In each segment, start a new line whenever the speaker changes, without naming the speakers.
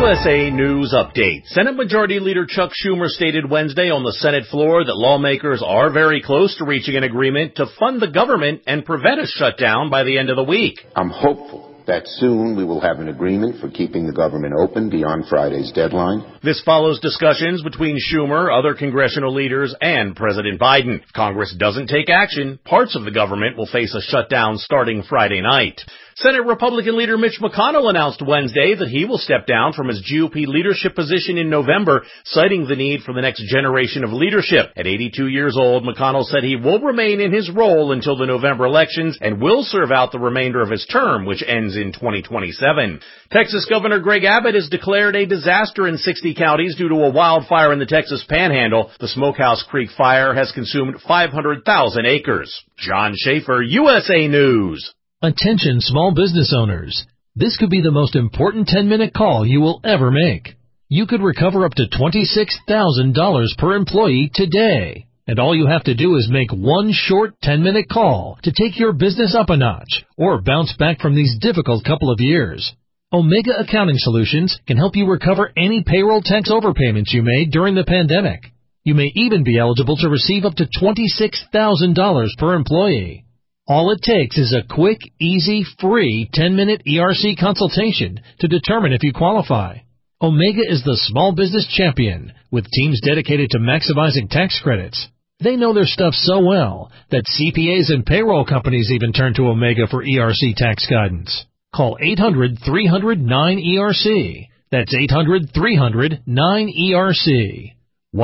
USA News Update. Senate Majority Leader Chuck Schumer stated Wednesday on the Senate floor that lawmakers are very close to reaching an agreement to fund the government and prevent a shutdown by the end of the week.
I'm hopeful that soon we will have an agreement for keeping the government open beyond Friday's deadline.
This follows discussions between Schumer, other congressional leaders, and President Biden. If Congress doesn't take action, parts of the government will face a shutdown starting Friday night. Senate Republican leader Mitch McConnell announced Wednesday that he will step down from his GOP leadership position in November, citing the need for the next generation of leadership. At 82 years old, McConnell said he will remain in his role until the November elections and will serve out the remainder of his term, which ends in 2027. Texas Governor Greg Abbott has declared a disaster in 60 counties due to a wildfire in the Texas Panhandle. The Smokehouse Creek fire has consumed 500,000 acres. John Schaefer, USA News.
Attention small business owners. This could be the most important 10-minute call you will ever make. You could recover up to $26,000 per employee today. And all you have to do is make one short 10-minute call to take your business up a notch or bounce back from these difficult couple of years. Omega Accounting Solutions can help you recover any payroll tax overpayments you made during the pandemic. You may even be eligible to receive up to $26,000 per employee. All it takes is a quick, easy, free 10-minute ERC consultation to determine if you qualify. Omega is the small business champion with teams dedicated to maximizing tax credits. They know their stuff so well that CPAs and payroll companies even turn to Omega for ERC tax guidance. Call 800-300-9ERC. That's 800-300-9ERC.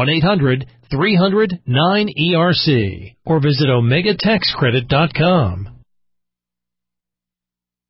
1-800-300-9ERC or visit OmegaTaxCredit.com.